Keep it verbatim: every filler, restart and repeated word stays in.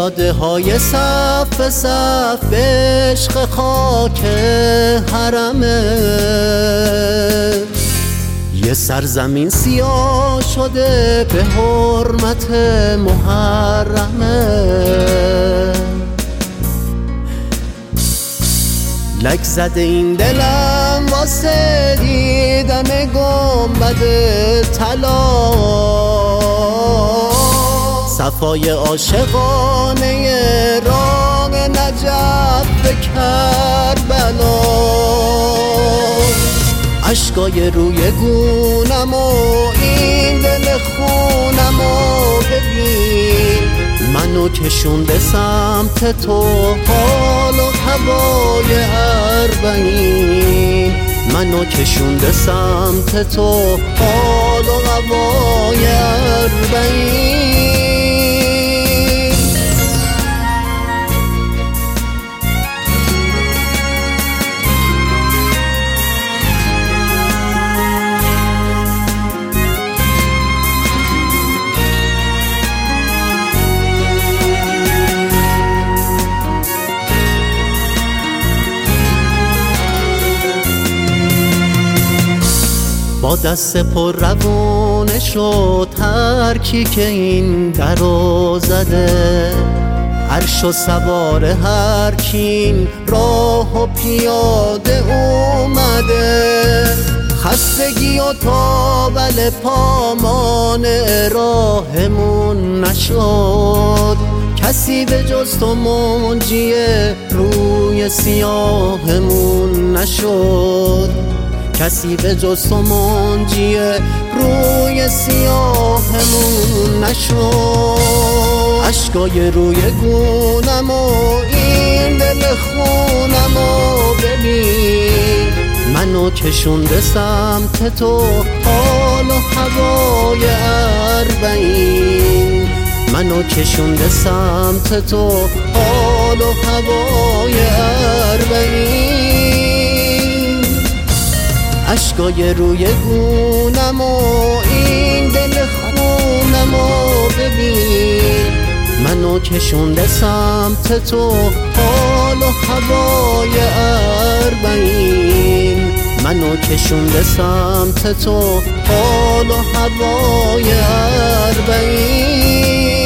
پیاده های صف صف به عشق خاک حرمه، یه سرزمین سیاه شده به حرمت محرمه. لک زده این دلم واسه دیدن گنبد طلا، صفای عاشقانه راه نجف به کربلا. عشقای روی گونم و این دل خونم و ببین، منو کشونده سمت تو حال و هوای اربعین، منو کشونده سمت تو حال و هوای اربعین. با دست پر روونش و ترکی که این درو زده، عرش و سوار هر کین راه و پیاده اومده. خستگی و تاول پامان راهمون نشد، کسی به جز تو منجی روی سیاهمون نشد، کسی به جز تو منجی روی سیاهمون نشد. عشقای روی گونم و این دل خونم و ببین، منو کشونده سمت تو حال و هوای اربعین، منو کشونده سمت تو حال و هوای اربعین. عشقای روی گونم و این دل خونم و ببین، منو کشونده سمت تو حال و هوای اربعین، منو کشونده سمت تو حال و هوای اربعین.